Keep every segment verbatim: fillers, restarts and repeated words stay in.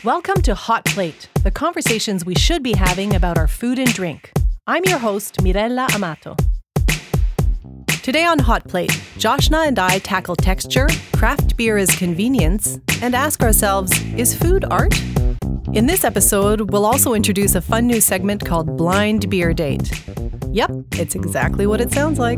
Welcome to Hot Plate, the conversations we should be having about our food and drink. I'm your host, Mirella Amato. Today on Hot Plate, Joshna and I tackle texture, craft beer as convenience, and ask ourselves, is food art? In this episode, we'll also introduce a fun new segment called Blind Beer Date. Yep, it's exactly what it sounds like.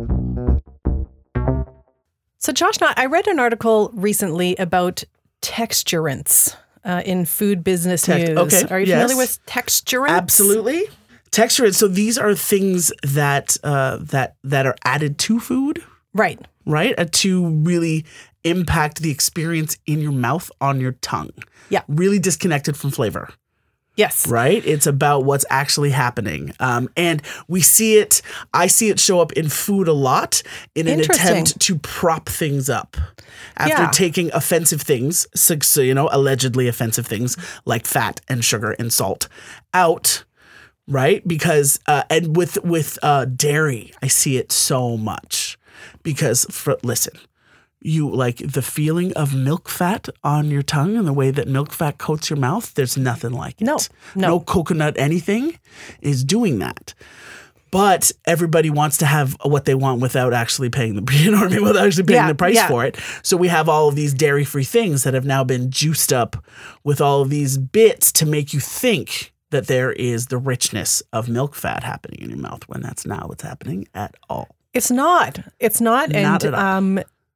So Joshna, I read an article recently about texturants uh, in food business Tex- news. okay, Are you yes. familiar with texturants? Absolutely. Texturants. So these are things that uh, that that are added to food, Right. right? Uh, to really impact the experience in your mouth, on your tongue. Yeah. Really disconnected from flavor, Yes. right? It's about what's actually happening. Um, and we see it, I see it show up in food a lot in an Interesting. attempt to prop things up. After Yeah. taking offensive things, so, so, you know, allegedly offensive things like fat and sugar and salt out, right? Because, uh, and with, with uh, dairy, I see it so much. Because, for, listen, you like the feeling of milk fat on your tongue and the way that milk fat coats your mouth, there's nothing like it. No, no. No coconut anything is doing that. But everybody wants to have what they want without actually paying the, you know what I mean, without actually paying Yeah, the price yeah. for it. So we have all of these dairy-free things that have now been juiced up with all of these bits to make you think that there is the richness of milk fat happening in your mouth when that's not what's happening at all. It's not. It's not. Not and at all. um,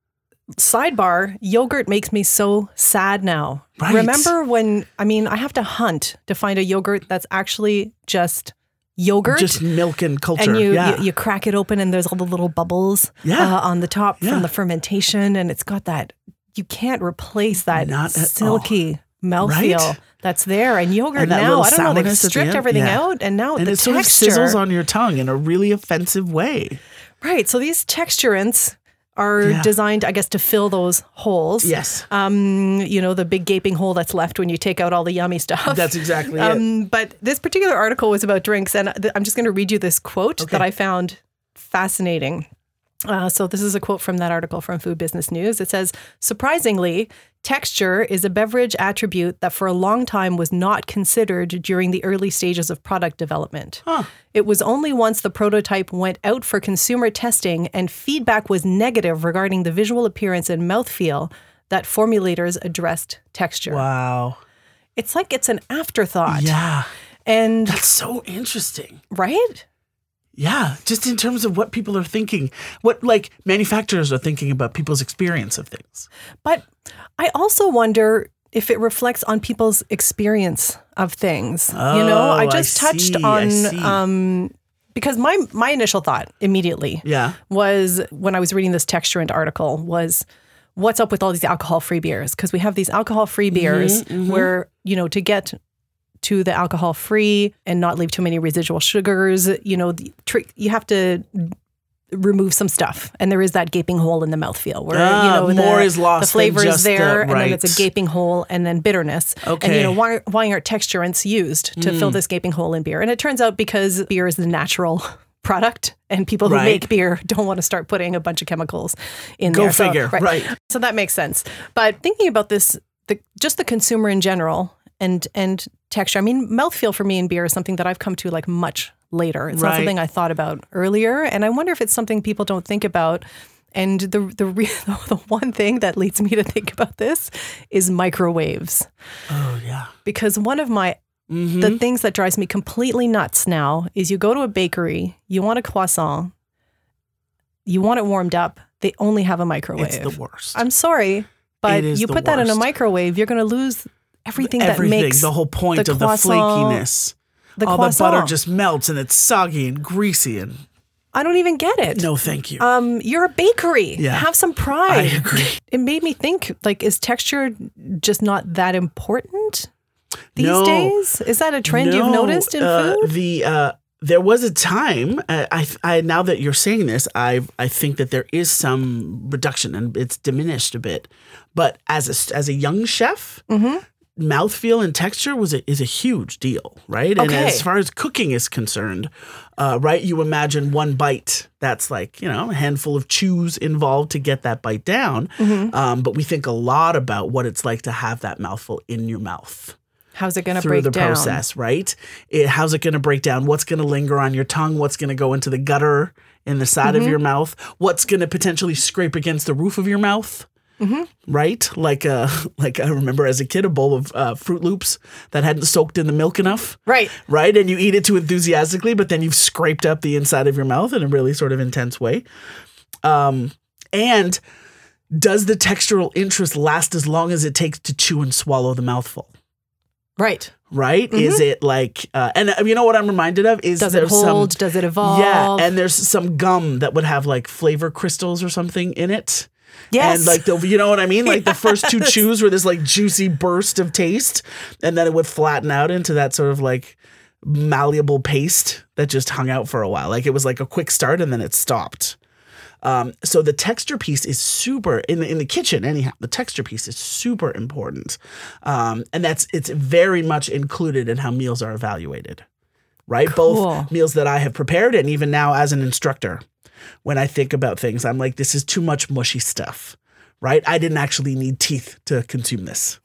sidebar, yogurt makes me so sad now. Right. Remember when, I mean, I have to hunt to find a yogurt that's actually just yogurt. Just milk and culture. and you, yeah. you you crack it open and there's all the little bubbles Yeah. uh, on the top Yeah. from the fermentation, and it's got that, you can't replace that Not at silky mouthfeel Right? that's there. And yogurt And that now, little I don't know, they've sourness at the stripped end. everything Yeah. out, and now and the it sort of texture. sizzles on your tongue in a really offensive way. Right, so these texturants are Yeah. designed, I guess, to fill those holes. Yes. Um, you know, the big gaping hole that's left when you take out all the yummy stuff. That's exactly it. Um, but this particular article was about drinks, and th- I'm just going to read you this quote Okay. that I found fascinating. Uh, so this is a quote from that article from Food Business News. It says, surprisingly, texture is a beverage attribute that for a long time was not considered during the early stages of product development. Huh. It was only once the prototype went out for consumer testing and feedback was negative regarding the visual appearance and mouthfeel that formulators addressed texture. Wow. It's like it's an afterthought. Yeah. And, That's so interesting. right? Yeah, just in terms of what people are thinking, what like manufacturers are thinking about people's experience of things. But I also wonder if it reflects on people's experience of things. you know, Oh, I I just touched see, I on see. um because my my initial thought immediately Yeah. was when I was reading this texturant article was what's up with all these alcohol-free beers? Because we have these alcohol-free beers Mm-hmm, where, you know, to get to the alcohol-free and not leave too many residual sugars, you know, the trick, you have to remove some stuff. And there is that gaping hole in the mouthfeel where, Ah, you know, more the, is lost the flavor than is just there the- and then it's right. a gaping hole and then bitterness. And, Okay. you know, why, why aren't texturants used to Mm. fill this gaping hole in beer? And it turns out because beer is the natural product and people who Right. make beer don't want to start putting a bunch of chemicals in Go there. So- figure, right. So that makes sense. But thinking about this, the, just the consumer in general and and texture, I mean, mouthfeel for me in beer is something that I've come to like much later. It's not Right. something I thought about earlier. And I wonder if it's something people don't think about. And the the re- the one thing that leads me to think about this is microwaves. Oh yeah. Because one of my Mm-hmm. the things that drives me completely nuts now is you go to a bakery, you want a croissant, you want it warmed up, they only have a microwave. It's the worst. I'm sorry, but It is you the put that in a worst. microwave, you're going to lose everything, Everything. that makes the whole point the of the croissant- flakiness. the All croissant. the butter just melts and it's soggy and greasy and I don't even get it. no, thank you. Um, you're a bakery. Yeah. Have some pride. I agree. It made me think, like, is texture just not that important these No. days? Is that a trend you've No, noticed in uh, food? The uh, there was a time. Uh, I, I now that you're saying this, I I think that there is some reduction and it's diminished a bit. But as a as a young chef, Mm-hmm. mouthfeel and texture was a, is a huge deal, right? And Okay. as far as cooking is concerned, uh, right, you imagine one bite, that's like, you know, a handful of chews involved to get that bite down. Mm-hmm. Um, but we think a lot about what it's like to have that mouthful in your mouth. How's it going to Through break the down? process, right? It, how's it going to break down? What's going to linger on your tongue? What's going to go into the gutter in the side Mm-hmm. of your mouth? What's going to potentially scrape against the roof of your mouth? Mm-hmm. Right? Like uh, like I remember as a kid, a bowl of uh, Fruit Loops that hadn't soaked in the milk enough. Right. Right? And you eat it too enthusiastically, but then you've scraped up the inside of your mouth in a really sort of intense way. Um, and does the textural interest last as long as it takes to chew and swallow the mouthful? Right. Right? Mm-hmm. Is it like, uh, and uh, you know what I'm reminded of is Does it there's hold? some, Does it evolve? yeah, and there's some gum that would have like flavor crystals or something in it. Yes. And like the, you know what I mean? Like the first two Yes. chews were this like juicy burst of taste, and then it would flatten out into that sort of like malleable paste that just hung out for a while. Like it was like a quick start and then it stopped. Um, so the texture piece is super in the, in the kitchen. Anyhow, the texture piece is super important, um, and that's it's very much included in how meals are evaluated. Right, Cool. both meals that I have prepared and even now as an instructor. When I think about things, I'm like, this is too much mushy stuff, right? I didn't actually need teeth to consume this,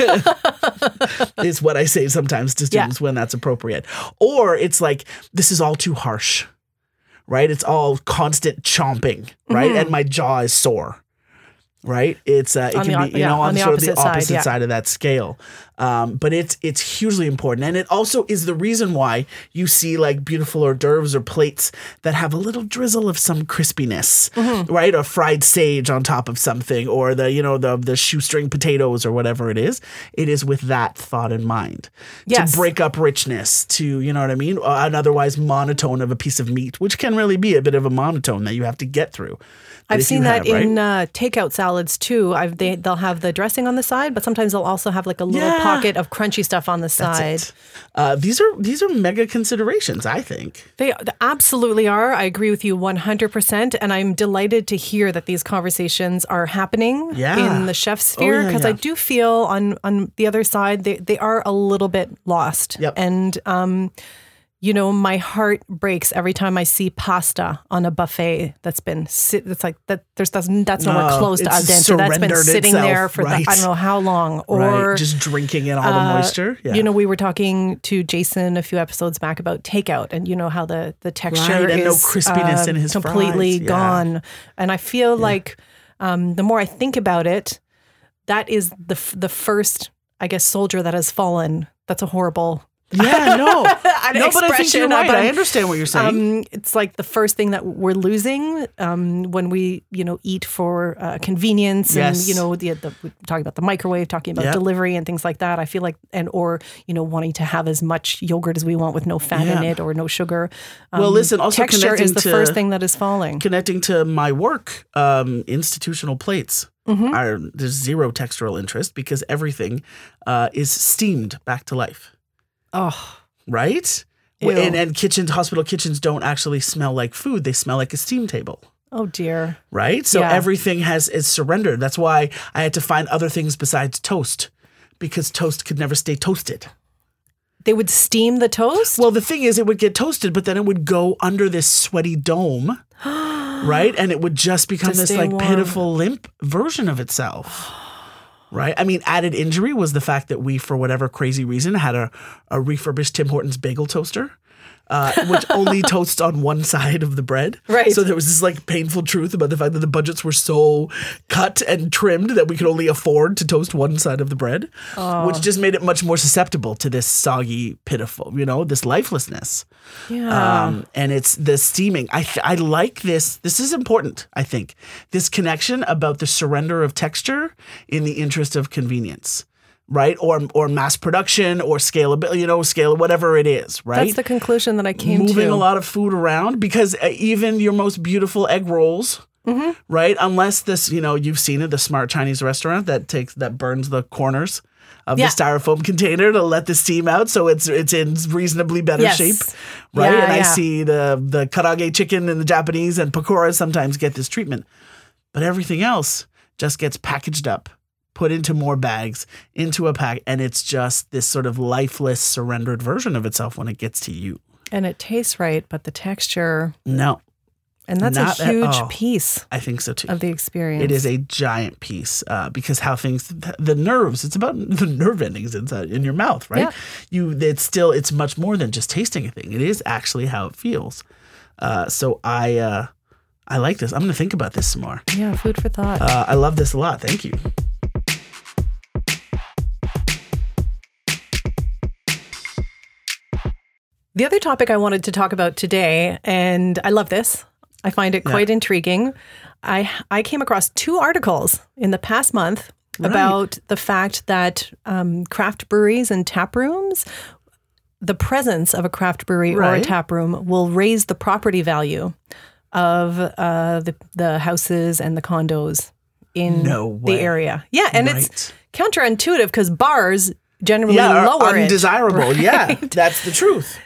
is what I say sometimes to students Yeah. when that's appropriate. Or it's like, this is all too harsh, right? It's all constant chomping, right? Mm-hmm. And my jaw is sore. Right, it's uh, it On can the be op- you yeah, know on, on the sort of the opposite side, opposite yeah. side of that scale, um, but it's it's hugely important, and it also is the reason why you see like beautiful hors d'oeuvres or plates that have a little drizzle of some crispiness, Mm-hmm. right? Or fried sage on top of something, or the you know the the shoestring potatoes or whatever it is. It is with that thought in mind Yes. to break up richness, to you know what I mean, an otherwise monotone of a piece of meat, which can really be a bit of a monotone that you have to get through. But I've if you seen that have, right? in uh, takeout salads too. I've they they'll have the dressing on the side, but sometimes they'll also have like a little Yeah. pocket of crunchy stuff on the That's side. it. Uh, these are these are mega considerations, I think. They absolutely are. I agree with you one hundred percent. And I'm delighted to hear that these conversations are happening Yeah. in the chef sphere yeah, because yeah. I do feel on, on the other side, they, they are a little bit lost. Yep. And, um, you know, my heart breaks every time I see pasta on a buffet that's been sit. It's like that. There's that's, that's nowhere No, close to al it's dente. That's been surrendered sitting itself, there for right. the, I don't know how long. Or Right, just drinking in all the uh, moisture. Yeah. You know, we were talking to Jason a few episodes back about takeout, and you know how the the texture Right, and is no crispiness uh, in his completely fries, yeah. gone. And I feel like um, the more I think about it, that is the f- the first, I guess, soldier that has fallen. That's a horrible. yeah, no, an no, but I think you're expression, right. but, I understand what you're saying. Um, it's like the first thing that we're losing um, when we, you know, eat for uh, convenience, and Yes. you know, the, the we're talking about the microwave, talking about Yep. delivery and things like that. I feel like, and or you know, wanting to have as much yogurt as we want with no fat in Yeah. it or no sugar. Um, Well, listen, also texture is connecting the to- first thing that is falling. Connecting to my work, um, institutional plates Mm-hmm. are there's zero textural interest because everything uh, is steamed back to life. Oh, Right? Ew. And, and kitchens, hospital kitchens don't actually smell like food. They smell like a steam table. oh dear. Right? So Yeah. everything has is surrendered. That's why I had to find other things besides toast because toast could never stay toasted. They would steam the toast. Well, the thing is, it would get toasted, but then it would go under this sweaty dome, right? And it would just become To this stay like warm. pitiful, limp version of itself. Right? I mean, added injury was the fact that we, for whatever crazy reason, had a, a refurbished Tim Hortons bagel toaster. Uh, which only toasts on one side of the bread. Right. So there was this like painful truth about the fact that the budgets were so cut and trimmed that we could only afford to toast one side of the bread, which just made it much more susceptible to this soggy, pitiful, you know, this lifelessness. yeah. Um, and it's the steaming. I th- I like this. This is important, I think. This connection about the surrender of texture in the interest of convenience. Right? Or or mass production or scalability, you know, scale, whatever it is, right? That's the conclusion that I came Moving to. a lot of food around because uh, even your most beautiful egg rolls, Mm-hmm. right? Unless this, you know, you've seen it, the smart Chinese restaurant that takes, that burns the corners of Yeah. the styrofoam container to let the steam out so it's it's in reasonably better Yes. shape, right? Yeah, and I yeah. see the, the karaage chicken and the Japanese and pakora sometimes get this treatment. But everything else just gets packaged up, put into more bags, into a pack, and it's just this sort of lifeless, surrendered version of itself when it gets to you. And it tastes right, but the texture... No. And that's Not a huge at, oh, piece I think so too. of the experience. It is a giant piece uh, because how things, the nerves, it's about the nerve endings inside in your mouth, right? Yeah. You, it's still, it's much more than just tasting a thing. It is actually how it feels. Uh, so I, uh, I like this. I'm going to think about this some more. Yeah, food for thought. Uh, I love this a lot. Thank you. The other topic I wanted to talk about today, and I love this, I find it quite yeah. intriguing. I I came across two articles in the past month right. about the fact that um, craft breweries and tap rooms, the presence of a craft brewery right. or a tap room will raise the property value of uh, the, the houses and the condos in no the area. Yeah, and right. it's counterintuitive because bars generally yeah, lower are undesirable. it. Undesirable, right? Yeah, that's the truth.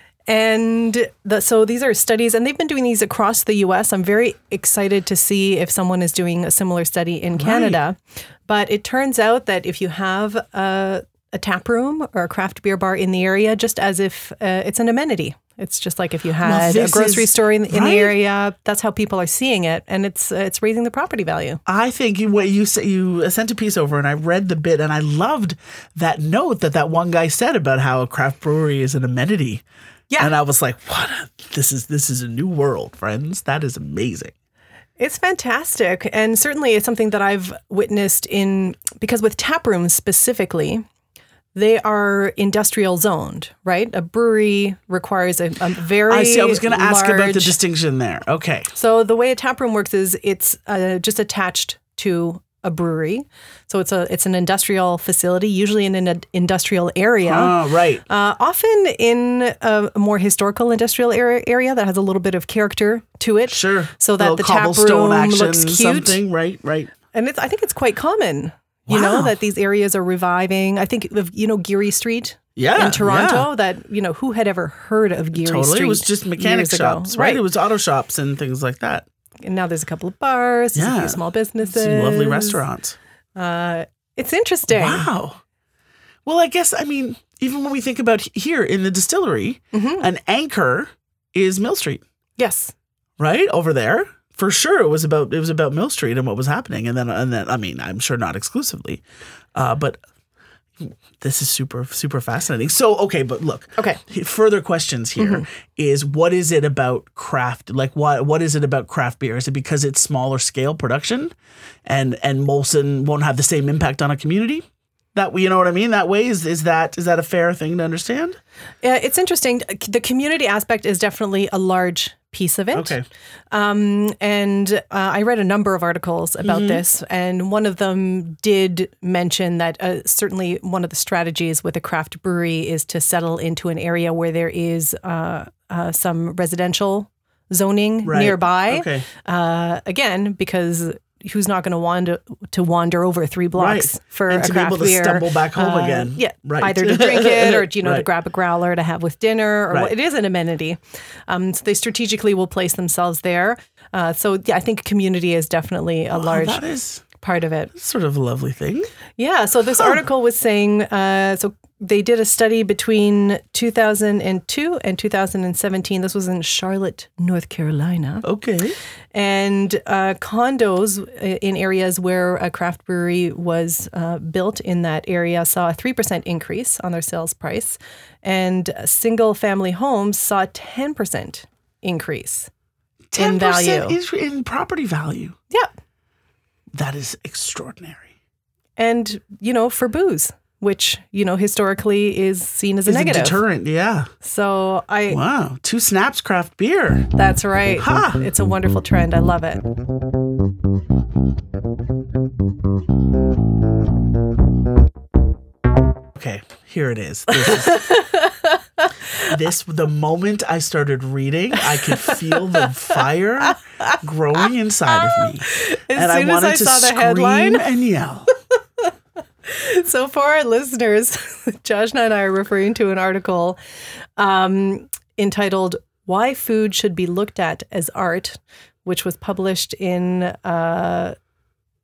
And the, so these are studies, and they've been doing these across the U S. I'm very excited to see if someone is doing a similar study in Canada. Right. But it turns out that if you have a, a tap room or a craft beer bar in the area, just as if uh, it's an amenity. It's just like if you had well, a grocery is, store in, in right? the area. That's how people are seeing it, and it's uh, it's raising the property value. I think you, what you you sent a piece over, and I read the bit, and I loved that note that that one guy said about how a craft brewery is an amenity. Yeah. And I was like, what? A, this is this is a new world, friends. That is amazing. It's fantastic. And certainly it's something that I've witnessed in, because with tap rooms specifically, they are industrial zoned, right? A brewery requires a, a very I see. I was going to ask large, about the distinction there. Okay. So the way a tap room works is it's uh, just attached to a brewery. So it's a it's an industrial facility, usually in an industrial area. Oh, right. Uh, often in a more historical industrial area, area that has a little bit of character to it. Sure. So that the tap room looks cute. Something. Right, right. And it's I think it's quite common, you wow. know, that these areas are reviving. I think of, you know, Geary Street. Yeah, in Toronto, yeah. that, you know, who had ever heard of Geary totally. Street? It was just mechanic shops, right? right? It was auto shops and things like that. And now there's a couple of bars, there's yeah. a few small businesses. Some lovely restaurants. Uh, it's interesting. Wow. Well, I guess, I mean, even when we think about here in the distillery, mm-hmm. an anchor is Mill Street. Yes. Right? Over there. For sure, it was about it was about Mill Street and what was happening. And then, and then I mean, I'm sure not exclusively, uh, but this is super, super fascinating. So, okay, but look. Okay. Further questions here mm-hmm. is what is it about craft? Like, what what is it about craft beer? Is it because it's smaller scale production and and Molson won't have the same impact on a community? That, you know what I mean? That way, is, is that is that a fair thing to understand? Yeah, it's interesting. The community aspect is definitely a large piece of it. Okay. Um, and uh, I read a number of articles about mm-hmm. this, and one of them did mention that uh, certainly one of the strategies with a craft brewery is to settle into an area where there is uh, uh, some residential zoning right. nearby. Okay. Uh, again, because who's not going to wander to wander over three blocks right. for and a to craft be able beer? To stumble back home uh, again. Yeah, right. either to drink it or, you know, right. to grab a growler to have with dinner, or right. what, it is an amenity. Um, so they strategically will place themselves there. Uh, so yeah, I think community is definitely a oh, large that is part of it. Sort of a lovely thing. Yeah. So this huh. article was saying, uh, so they did a study between two thousand two and two thousand seventeen. This was in Charlotte, North Carolina. Okay. And uh, condos in areas where a craft brewery was uh, built in that area saw a three percent increase on their sales price. And single family homes saw a ten percent increase in value. ten percent in property value. Yeah. That is extraordinary. And, you know, for booze, which, you know, historically is seen as a is negative. A deterrent, yeah. So I... Wow. Two snaps craft beer. That's right. Ha! It's a wonderful trend. I love it. Okay, here it is. This, is, this the moment I started reading, I could feel the fire growing inside of me. As and soon I wanted as I to saw the scream headline and yell. So for our listeners, Josh and I are referring to an article um, entitled Why Food Should Be Looked At as Art, which was published in uh,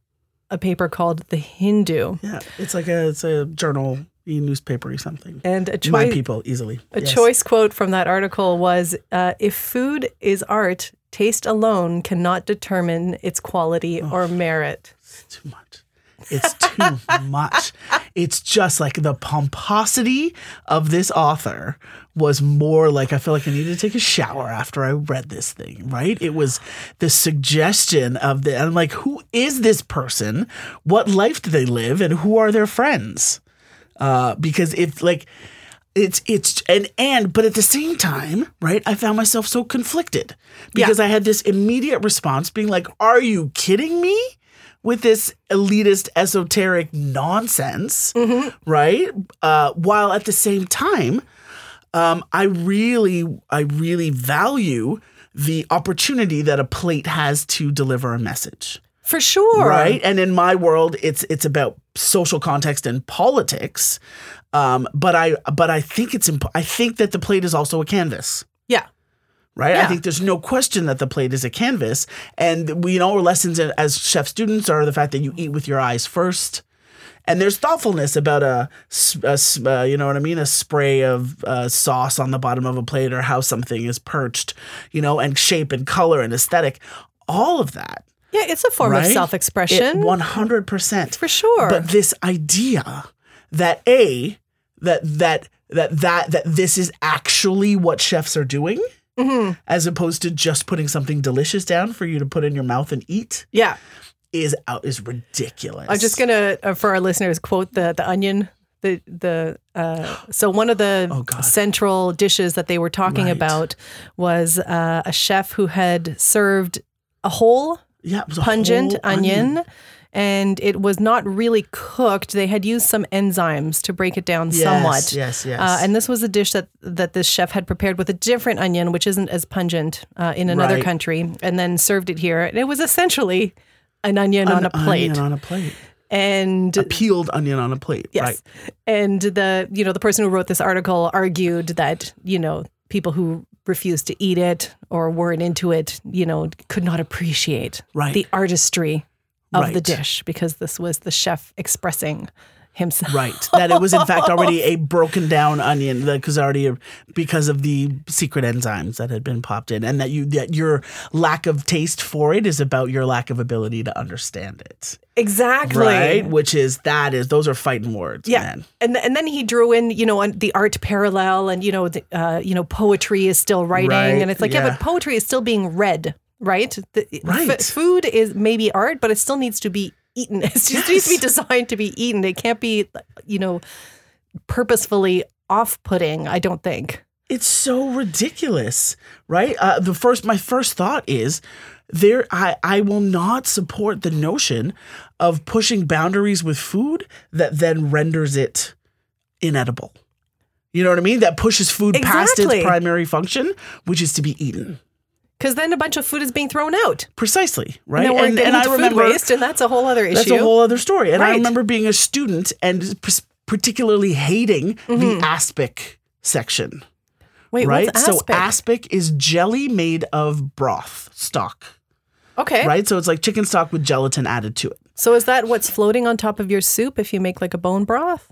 a paper called The Hindu. Yeah, it's like a it's a journal, newspaper or something. And a choice, My people easily. A yes. choice quote from that article was, uh, "If food is art, taste alone cannot determine its quality oh, or merit." It's too much. It's too much. It's just like the pomposity of this author was more like, I feel like I needed to take a shower after I read this thing, right? It was the suggestion of the, I'm like, who is this person? What life do they live? And who are their friends? Uh, because if like, it's, it's, and, and, but at the same time, right, I found myself so conflicted because yeah. I had this immediate response being like, are you kidding me? With this elitist, esoteric nonsense, mm-hmm. right? Uh, while at the same time, um, I really, I really value the opportunity that a plate has to deliver a message. For sure, right? And in my world, it's it's about social context and politics. Um, but I, but I think it's imp- I think that the plate is also a canvas. Yeah. Right. Yeah. I think there's no question that the plate is a canvas. And we, you know, our lessons as chef students are the fact that you eat with your eyes first. And there's thoughtfulness about a, a uh, you know what I mean, a spray of uh, sauce on the bottom of a plate or how something is perched, you know, and shape and color and aesthetic. All of that. Yeah, it's a form right? of self-expression. It, one hundred percent. For sure. But this idea that A, that that that that that this is actually what chefs are doing. Mm-hmm. As opposed to just putting something delicious down for you to put in your mouth and eat. Yeah. Is out is ridiculous. I'm just going to, uh, for our listeners, quote the the onion. The the uh, So one of the oh, central dishes that they were talking right. about was uh, a chef who had served a whole yeah, it was a pungent whole onion. onion. And it was not really cooked. They had used some enzymes to break it down yes, somewhat. Yes, yes, uh, and this was a dish that, that this chef had prepared with a different onion, which isn't as pungent uh, in another right. country, and then served it here. And it was essentially an onion an on a plate. Onion on a plate. And a peeled onion on a plate. Yes. Right. And the you know the person who wrote this article argued that you know people who refused to eat it or weren't into it, you know, could not appreciate right. the artistry of right. the dish because this was the chef expressing himself. Right. That it was in fact already a broken down onion because already a, because of the secret enzymes that had been popped in, and that you that your lack of taste for it is about your lack of ability to understand it. Exactly. Right. Which is that is those are fighting words. Yeah. Man. And and then he drew in you know the art parallel and you know the, uh, you know poetry is still writing right. and it's like yeah. yeah but poetry is still being read. Right? The, right. F- food is maybe art, but it still needs to be eaten. It just yes. needs to be designed to be eaten. It can't be, you know, purposefully off-putting, I don't think. It's so ridiculous, right? Uh, the first, my first thought is there, I, I will not support the notion of pushing boundaries with food that then renders it inedible. You know what I mean? That pushes food exactly. past its primary function, which is to be eaten. Because then a bunch of food is being thrown out. Precisely, right? And, and, and I remember food waste, and that's a whole other issue. That's a whole other story. And right. I remember being a student and p- particularly hating mm-hmm. the aspic section. Wait, right? what's aspic? So aspic is jelly made of broth stock. Okay. Right? So it's like chicken stock with gelatin added to it. So is that what's floating on top of your soup if you make like a bone broth?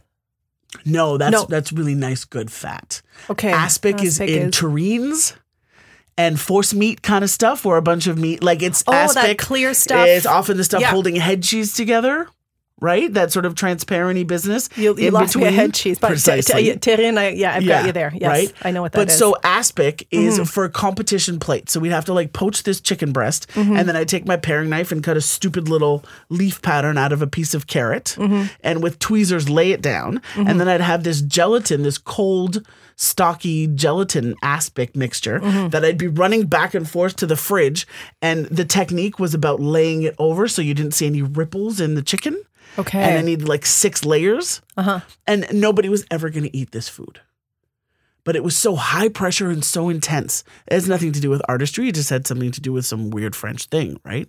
No, that's no. that's really nice, good fat. Okay. Aspic, aspic is in is... terrines. And force meat kind of stuff, or a bunch of meat, like it's oh, aspic. that clear stuff. It's often the stuff yeah. holding head cheese together, right? That sort of transparent-y business. You, you in lost between. me a head cheese, but precisely. T- t- terrine, I, yeah, I've yeah, got you there. Yes, right? I know what that but is. But so aspic is mm. for competition plates. So we'd have to like poach this chicken breast, mm-hmm. and then I'd take my paring knife and cut a stupid little leaf pattern out of a piece of carrot, mm-hmm. and with tweezers lay it down, mm-hmm. and then I'd have this gelatin, this cold, stocky gelatin aspic mixture mm-hmm. that I'd be running back and forth to the fridge. And the technique was about laying it over so you didn't see any ripples in the chicken. Okay. And I needed like six layers. Uh-huh. And nobody was ever going to eat this food. But it was so high pressure and so intense. It has nothing to do with artistry. It just had something to do with some weird French thing, right?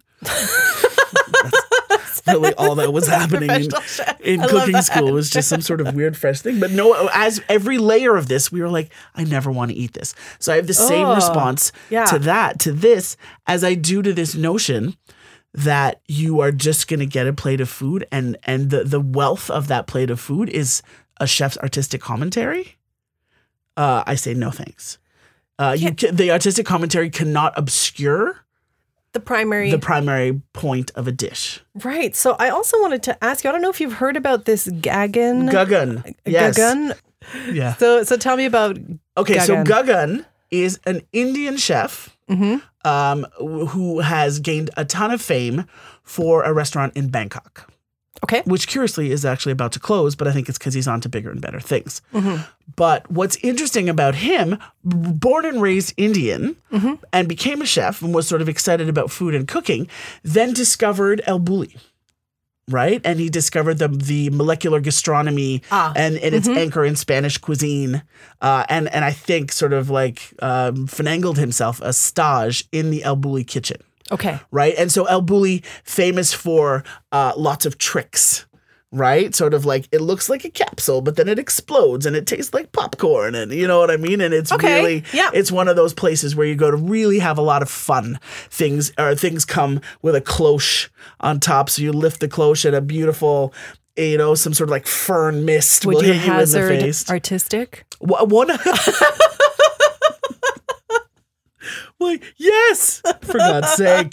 That's really all that was happening in, in cooking school was just some sort of weird fresh thing. But no, as every layer of this, we were like, I never want to eat this. So I have the same oh, response yeah. to that, to this, as I do to this notion that you are just going to get a plate of food and and the, the wealth of that plate of food is a chef's artistic commentary, uh, I say no thanks. Uh, you can, the artistic commentary cannot obscure the primary the primary point of a dish. Right. So I also wanted to ask you, I don't know if you've heard about this Gagan. Gagan. Yes. Gagan. Yeah. So so tell me about Okay, Gagan. so Gagan is an Indian chef mm-hmm. um, who has gained a ton of fame for a restaurant in Bangkok. Okay. Which curiously is actually about to close, but I think it's because he's on to bigger and better things. Mm-hmm. But what's interesting about him, born and raised Indian mm-hmm. and became a chef and was sort of excited about food and cooking, then discovered El Bulli, right? And he discovered the the molecular gastronomy ah. and, and its mm-hmm. anchor in Spanish cuisine. Uh, and, and I think sort of like um, finagled himself a stage in the El Bulli kitchen. Okay. Right. And so El Bulli, famous for uh, lots of tricks, right? Sort of like it looks like a capsule, but then it explodes and it tastes like popcorn. And you know what I mean? And it's okay. really, yeah. it's one of those places where you go to really have a lot of fun. Things or things come with a cloche on top. So you lift the cloche and a beautiful, you know, some sort of like fern mist Would will you hit you in the hazard face. artistic? One. Like, yes, for God's sake.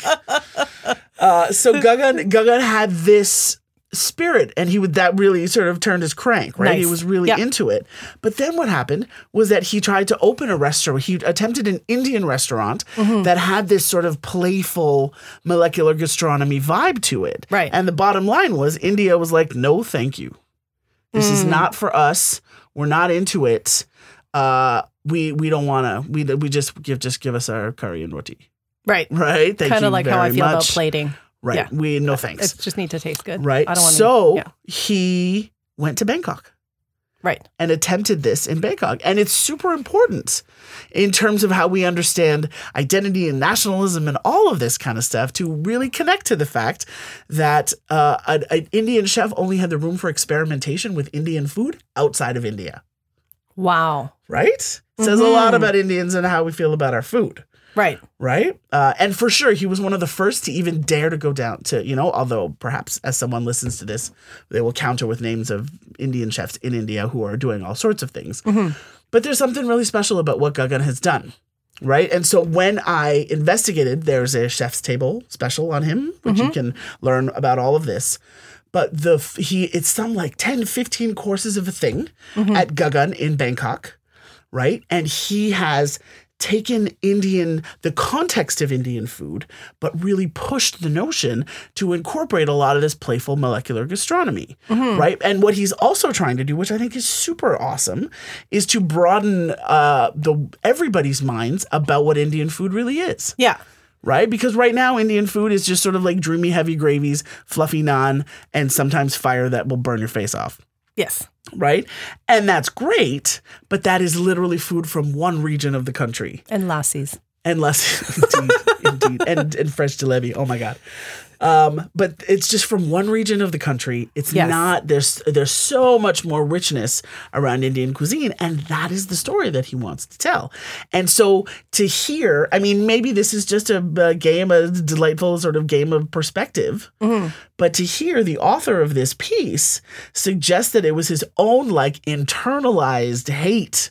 Uh, so Gagan, Gagan had this spirit and he would, that really sort of turned his crank, right? Nice. He was really yeah. into it. But then what happened was that he tried to open a restaurant. He attempted an Indian restaurant mm-hmm. that had this sort of playful molecular gastronomy vibe to it. Right. And the bottom line was India was like, no, thank you. This mm. is not for us. We're not into it. Uh, we we don't want to. We we just give just give us our curry and roti. Right. Right. Thank kind you of like how I very feel much. about plating. Right. Yeah. We no thanks. It just need to taste good. Right. I don't want so to, yeah. he went to Bangkok. Right. And attempted this in Bangkok. And it's super important in terms of how we understand identity and nationalism and all of this kind of stuff to really connect to the fact that uh, an, an Indian chef only had the room for experimentation with Indian food outside of India. Wow. Right? It says mm-hmm. a lot about Indians and how we feel about our food. Right. Right? Uh, and for sure, he was one of the first to even dare to go down to, you know, although perhaps as someone listens to this, they will counter with names of Indian chefs in India who are doing all sorts of things. Mm-hmm. But there's something really special about what Gagan has done. Right? And so when I investigated, there's a chef's table special on him, which mm-hmm. you can learn about all of this. But the he it's some like ten, fifteen courses of a thing mm-hmm. at Gagan in Bangkok. Right? And he has taken Indian, the context of Indian food, but really pushed the notion to incorporate a lot of this playful molecular gastronomy, mm-hmm. right? And what he's also trying to do, which I think is super awesome, is to broaden uh, the everybody's minds about what Indian food really is. Yeah. Right? Because right now, Indian food is just sort of like dreamy, heavy gravies, fluffy naan, and sometimes fire that will burn your face off. Yes. Right? And that's great, but that is literally food from one region of the country. And lassies. And less, indeed, indeed. And, and fresh jalebi. Oh my God. Um, but it's just from one region of the country. It's yes. not, there's there's so much more richness around Indian cuisine. And that is the story that he wants to tell. And so to hear, I mean, maybe this is just a, a game, a delightful sort of game of perspective. Mm-hmm. But to hear the author of this piece suggest that it was his own like internalized hate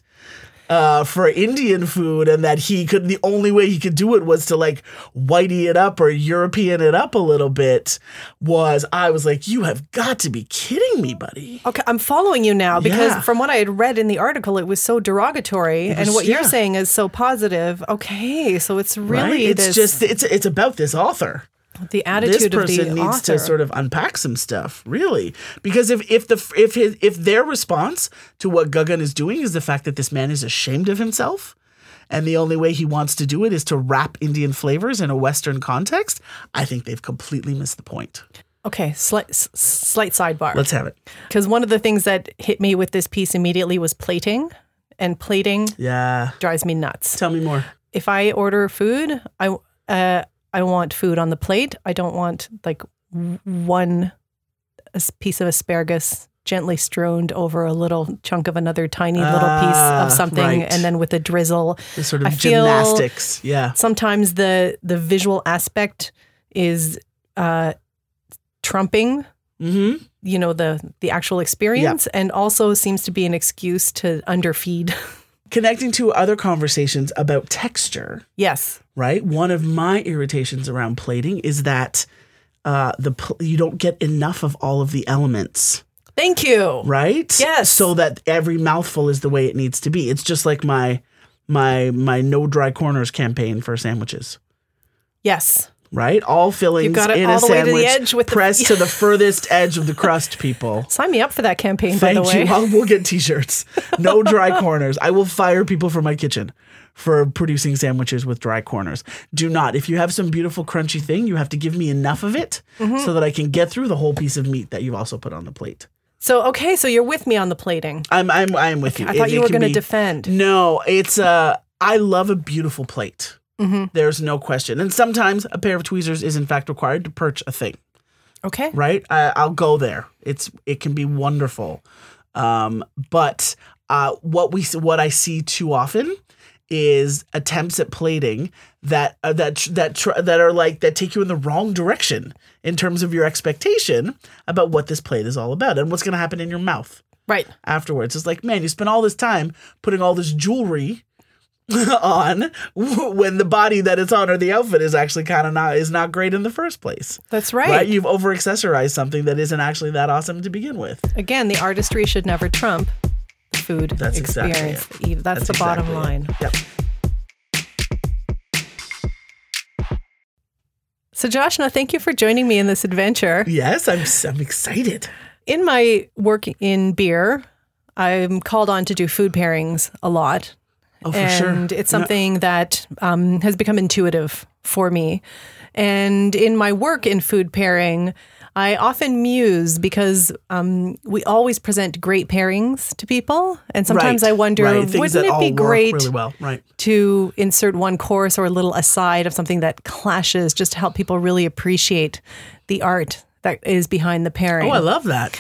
Uh, for Indian food, and that he could, the only way he could do it was to like whitey it up or European it up a little bit, was, I was like, you have got to be kidding me, buddy. Okay, I'm following you now because Yeah. from what I had read in the article, it was so derogatory, was- and what yeah. you're saying is so positive. Okay, so it's really Right? It's this, just, it's it's about this author. the attitude This of the person needs author. to sort of unpack some stuff, really, because if if the if his if their response to what Gagan is doing is the fact that this man is ashamed of himself, and the only way he wants to do it is to wrap Indian flavors in a Western context, I think they've completely missed the point. Okay, slight s- slight sidebar. Let's have it. Because one of the things that hit me with this piece immediately was plating, and plating Yeah. drives me nuts. Tell me more. If I order food, I uh, I want food on the plate. I don't want like w- one as- piece of asparagus gently strewn over a little chunk of another tiny little piece Ah, of something, right. and then with a drizzle. The sort of I feel gymnastics. Yeah. Sometimes the the visual aspect is uh, trumping, Mm-hmm. you know, the the actual experience, and also seems to be an excuse to underfeed. Connecting to other conversations about texture, Yes. right? One of my irritations around plating is that uh, the pl- you don't get enough of all of the elements, Thank you. right? Yes. So that every mouthful is the way it needs to be. It's just like my my my no dry corners campaign for sandwiches, Yes. right? All fillings got it in all a the way to the sandwich, edge with the- pressed to the furthest edge of the crust, people. Sign me up for that campaign, Thank by the way. you. I'll, we'll get t-shirts. No dry corners. I will fire people from my kitchen for producing sandwiches with dry corners. Do not. If you have some beautiful crunchy thing, you have to give me enough of it Mm-hmm. so that I can get through the whole piece of meat that you've also put on the plate. So, okay, so you're with me on the plating. I'm I'm I'm with you. I thought It- you it were can going to be- defend. No, it's uh I love a beautiful plate. Mm-hmm. There's no question. And sometimes a pair of tweezers is in fact required to perch a thing. Okay. Right? I, I'll go there. It's it can be wonderful, um, but uh, what we what I see too often is attempts at plating that uh, that that tr- that are like that take you in the wrong direction in terms of your expectation about what this plate is all about and what's going to happen in your mouth Right. afterwards. It's like, man, you spent all this time putting all this jewelry on when the body that it's on or the outfit is actually kind of not is not great in the first place. That's right. Right? You've over accessorized something that isn't actually that awesome to begin with. Again, the artistry should never trump the food That's exactly experience. it. That's, That's the bottom exactly line. it. Yep. So, Joshna, thank you for joining me in this adventure. Yes, I'm I'm excited. In my work in beer, I'm called on to do food pairings a lot. Oh, for and sure. it's something that um, has become intuitive for me. And in my work in food pairing, I often muse because um, we always present great pairings to people. And sometimes Right, I wonder, right. Things wouldn't that it all be work great really well, right? to insert one course or a little aside of something that clashes just to help people really appreciate the art that is behind the pairing? Oh, I love that.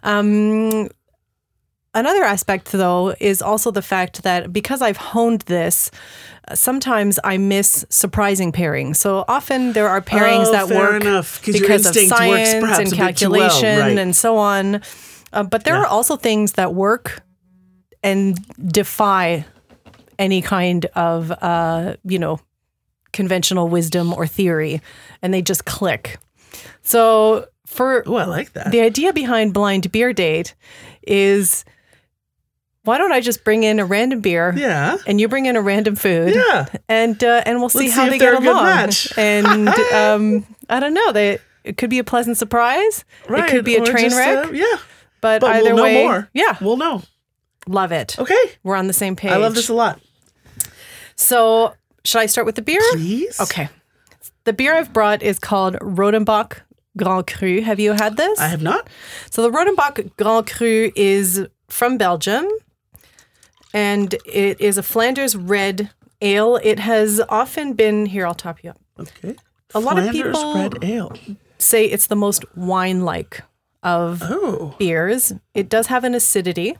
Another aspect, though, is also the fact that because I've honed this, uh, sometimes I miss surprising pairings. So often there are pairings Oh, that fair work enough, 'cause your because of instinct works science perhaps and a bit too well, calculation right. and so on. Uh, but there Yeah. are also things that work and defy any kind of, uh, you know, conventional wisdom or theory, and they just click. So for Oh, I like that. the idea behind Blind Beer Date is, why don't I just bring in a random beer Yeah. and you bring in a random food, Yeah. and uh, and we'll see Let's how see if they they're get a good along. match. And um, I don't know, they it could be a pleasant surprise. Right. It could be a or train just, wreck. uh, yeah. but, But either we'll know way, more. yeah, We'll know. love it. Okay. We're on the same page. I love this a lot. So, should I start with the beer? Please. Okay. The beer I've brought is called Rodenbach Grand Cru. Have you had this? I have not. So the Rodenbach Grand Cru is from Belgium, and it is a Flanders red ale. It has often been, here, I'll top you up. Okay. A lot of Flanders people red ale. say it's the most wine-like of Oh. beers. It does have an acidity,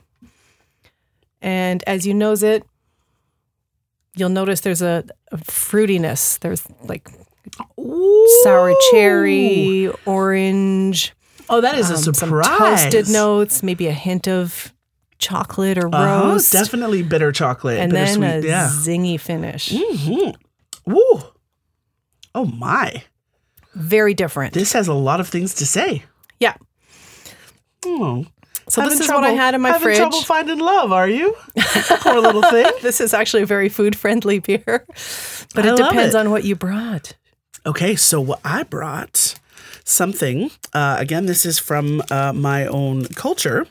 and as you nose it, you'll notice there's a, a fruitiness. There's like sour cherry, orange, Oh, that is um, a some surprise. toasted notes, maybe a hint of chocolate or Uh-huh, roast, definitely bitter chocolate. and then a bittersweet, yeah. zingy finish. Mm-hmm. Woo. Oh my. Very different. This has a lot of things to say. Yeah. Oh. So Having this is what I trouble- had in my having fridge. trouble finding love, are you? Poor little thing. This is actually a very food-friendly beer, but I it love depends it. on what you brought. Okay, so what I brought something. Uh, again, this is from uh, my own culture,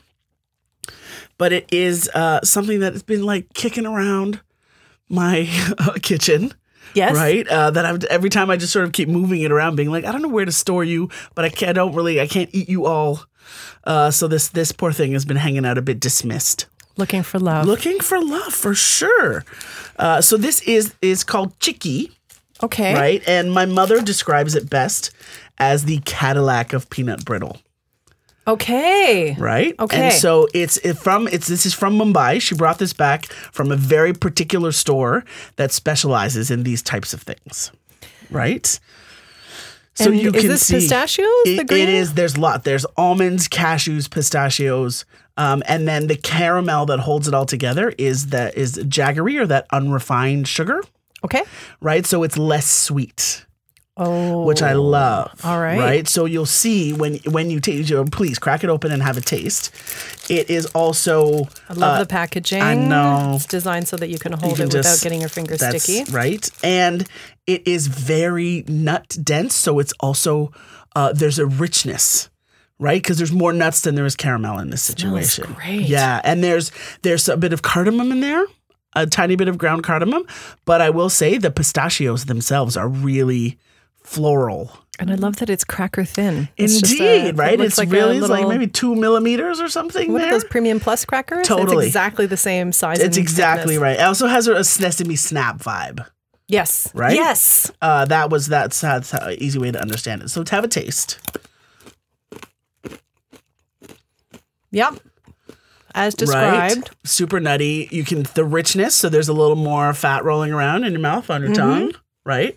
but it is uh, something that has been like kicking around my uh, kitchen. Yes. Right. Uh, that I've, every time I just sort of keep moving it around, being like, I don't know where to store you, but I can't. I don't really. I can't eat you all. Uh, so this this poor thing has been hanging out a bit dismissed. Looking for love. Looking for love for sure. Uh, so this is is called Chicky. Okay. Right. And my mother describes it best as the Cadillac of peanut brittle. Okay. Right. Okay. And so it's it from it's this is from Mumbai. She brought this back from a very particular store that specializes in these types of things. Right. So and you is can this see pistachios? It, the green? it is. There's a lot. There's almonds, cashews, pistachios, um, and then the caramel that holds it all together is that is jaggery, or that unrefined sugar, Okay. right? So it's less sweet. Oh. Which I love. All right. Right. So you'll see when when you taste, you know, please crack it open and have a taste. It is also. I love uh, the packaging. I know. It's designed so that you can hold can it just- without getting your fingers That's sticky. right. And it is very nut dense. So it's also, uh, there's a richness, right? Because there's more nuts than there is caramel in this Smells situation. great. Yeah. And there's there's a bit of cardamom in there, a tiny bit of ground cardamom. But I will say the pistachios themselves are really floral. And I love that it's cracker thin. It's just Indeed, a- right? It looks It's like really a it's like little- maybe two millimeters or something What there. are those premium plus crackers? Totally. It's exactly the same size. It's and exactly thickness. right. It also has a, a Sesame Snap vibe. Yes. Right? Yes. Uh, that was that's that's an easy way to understand it. So to have a taste. Yep. As described. Right? Super nutty. You can the richness. So there's a little more fat rolling around in your mouth, on your Mm-hmm. tongue, right?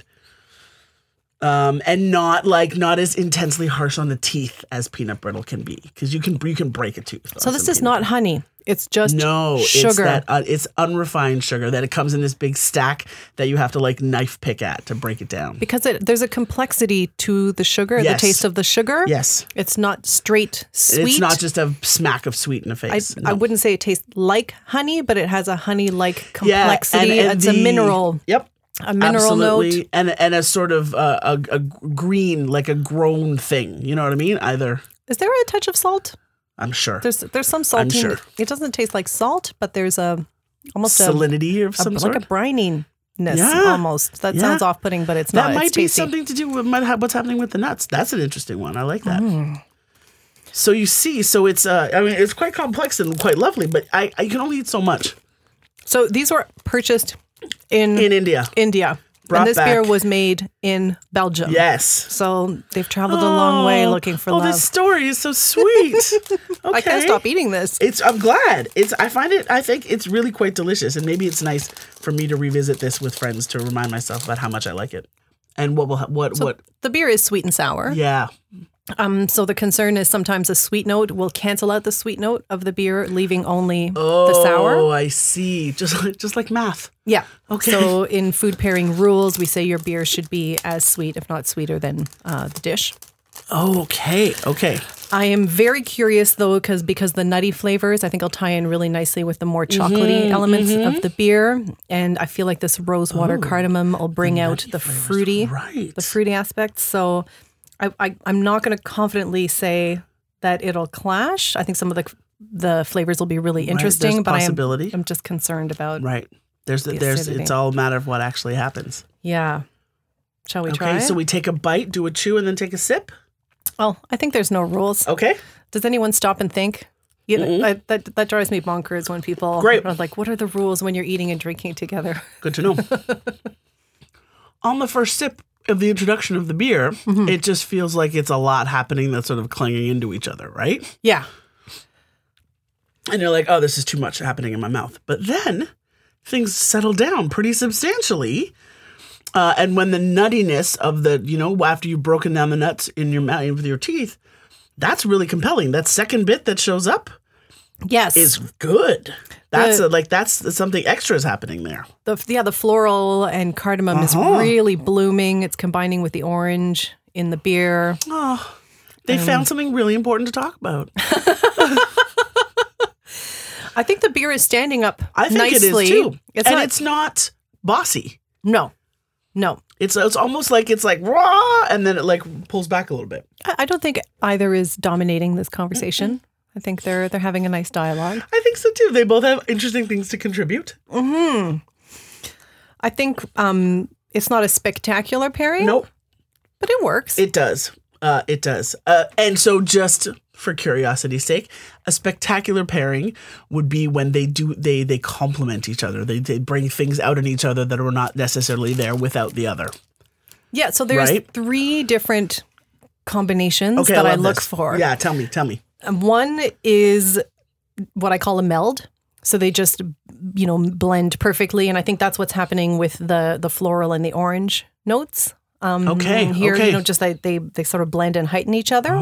Um, and not like not as intensely harsh on the teeth as peanut brittle can be, because you can you can break a tooth. So on this some is peanut not honey. It's just No, sugar. it's that uh, it's unrefined sugar that it comes in this big stack that you have to like knife pick at to break it down. Because it, there's a complexity to the sugar, Yes. the taste of the sugar. Yes, It's not straight sweet. it's not just a smack of sweet in the I, face. I No. wouldn't say it tastes like honey, but it has a honey-like Yeah, complexity. and- and it's a the- mineral, Yep, a mineral absolutely, note. and and a sort of uh, a, a green, like a grown thing. You know what I mean? Either Is there a touch of salt? I'm sure There's there's some salt. I'm sure. It doesn't taste like salt, but there's a almost a, salinity of a- some like sort. a brininess Yeah. almost. That Yeah. sounds off-putting, but it's that not. might it's be tasty. something to do with might have, what's happening with the nuts. That's an interesting one. I like that. Mm. So you see, so it's uh, I mean, it's quite complex and quite lovely, but I, I can only eat so much So these were purchased in, in India. India, Brought and this beer back. was made in Belgium. Yes. So they've traveled a long way Oh, looking for oh, love. this story is so sweet. Okay. I can't stop eating this. It's. I'm glad. It's. I find it. I think it's really quite delicious, and maybe it's nice for me to revisit this with friends to remind myself about how much I like it, and what will ha- what So what. the beer is sweet and sour. Yeah. Um, so the concern is sometimes a sweet note will cancel out the sweet note of the beer, leaving only Oh, the sour. I see. Just like just like math. Yeah. Okay. So in food pairing rules, we say your beer should be as sweet, if not sweeter, than uh, the dish. Oh, okay. Okay. I am very curious though, because because the nutty flavors, I think, will tie in really nicely with the more chocolatey Mm-hmm, elements of the beer, and I feel like this rose water cardamom will bring out the flavors, fruity, right. the fruity aspects. So I, I I'm not going to confidently say that it'll clash. I think some of the the flavors will be really interesting, there's but I am possibility. I'm just concerned about Right. There's the, The there's acidity. it's all a matter of what actually happens. yeah. Shall we Okay. try? So we take a bite, do a chew, and then take a sip. Well, I think there's no rules. Okay. Does anyone stop and think? You know, I, that that drives me bonkers when people Great. are like, "What are the rules when you're eating and drinking together?" Good to know. On the first sip of the introduction of the beer, Mm-hmm. it just feels like it's a lot happening that's sort of clanging into each other, right? Yeah, And you're like, oh, this is too much happening in my mouth. But then things settle down pretty substantially. Uh, and when the nuttiness of the, you know, after you've broken down the nuts in your mouth with your teeth, that's really compelling. That second bit that shows up yes, is good. That's The- a, like, that's something extra is happening there. the yeah the floral and cardamom Uh-huh. is really blooming. It's combining with the orange in the beer. Oh, they Um, found something really important to talk about. I think the beer is standing up I think nicely. it is too. It's and not, it's not bossy. no, no. It's it's almost like it's like raw, and then it like pulls back a little bit. I, I don't think either is dominating this conversation. I think they're they're having a nice dialogue. I think so too. They both have interesting things to contribute. I think um, it's not a spectacular pairing. Nope, But it works. it does. Uh, it does. Uh, and so, just for curiosity's sake, a spectacular pairing would be when they do they they complement each other. They they bring things out in each other that are not necessarily there without the other. yeah, so there's Right? three different combinations Okay, that I, love look this. for. Yeah, tell me, tell me. Um, One is what I call a meld. So they just, you know, blend perfectly. And I think that's what's happening with the the floral and the orange notes. Um, Okay, Here, okay. you know, just they, they they sort of blend and heighten each other.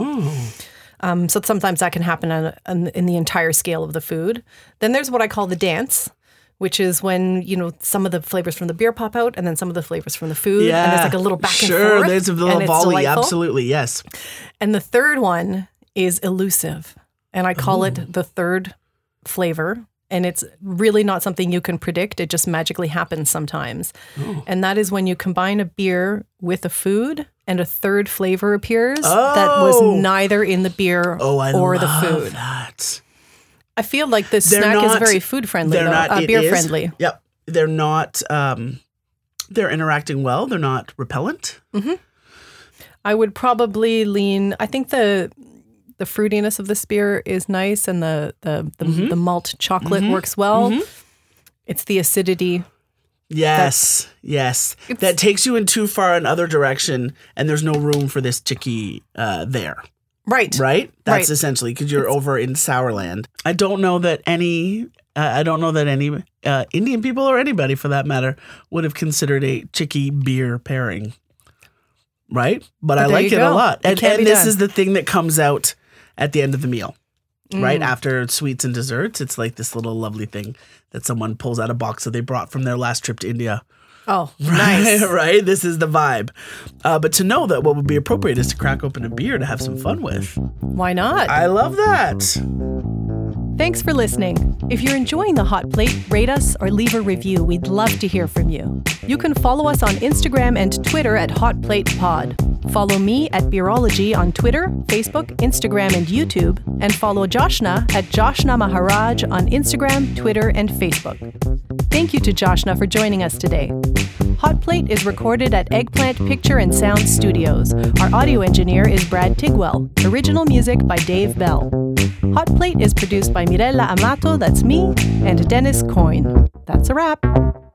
Um, so sometimes that can happen on, on, in the entire scale of the food. Then there's what I call the dance, which is when, you know, some of the flavors from the beer pop out and then some of the flavors from the food. Yeah. And there's like a little back sure, and forth. Sure, there's a and little it's volley. delightful. Absolutely, yes. And the third one is elusive. And I call Ooh. it the third flavor. And it's really not something you can predict. It just magically happens sometimes. Ooh. And that is when you combine a beer with a food and a third flavor appears Oh. that was neither in the beer Oh, I or love the food. that. I feel like this They're snack not- is very food friendly, They're though. not. Uh, it beer is. friendly. Yep. They're not. Um, they're interacting well. They're not repellent. Mm-hmm. I would probably lean. I think the the fruitiness of this beer is nice, and the the the, Mm-hmm. the malt chocolate works well. Mm-hmm. It's the acidity. Yes, yes. It's- That takes you in too far another direction, and there's no room for this chicky uh, there. Right. Right? That's Right. essentially because you're over in Sourland. I don't know that any. Uh, I don't know that any uh, Indian people or anybody, for that matter, would have considered a chicky beer pairing. Right? But, But I there like you it a go. lot, It and, can and be this done. is the thing that comes out at the end of the meal. Right Mm. after sweets and desserts, it's like this little lovely thing that someone pulls out a box that they brought from their last trip to India. Oh, Right, nice. right. This is the vibe. Uh, but to know that what would be appropriate is to crack open a beer to have some fun with. Why not? I love that. Thanks for listening. If you're enjoying The Hot Plate, rate us or leave a review. We'd love to hear from you. You can follow us on Instagram and Twitter at Hot Plate Pod. Follow me at Beerology on Twitter, Facebook, Instagram, and YouTube. And follow Joshna at Joshna Maharaj on Instagram, Twitter, and Facebook. Thank you to Joshna for joining us today. Hot Plate is recorded at Eggplant Picture and Sound Studios. Our audio engineer is Brad Tigwell. Original music by Dave Bell. Hot Plate is produced by Mirella Amato, that's me, and Dennis Coyne. That's a wrap.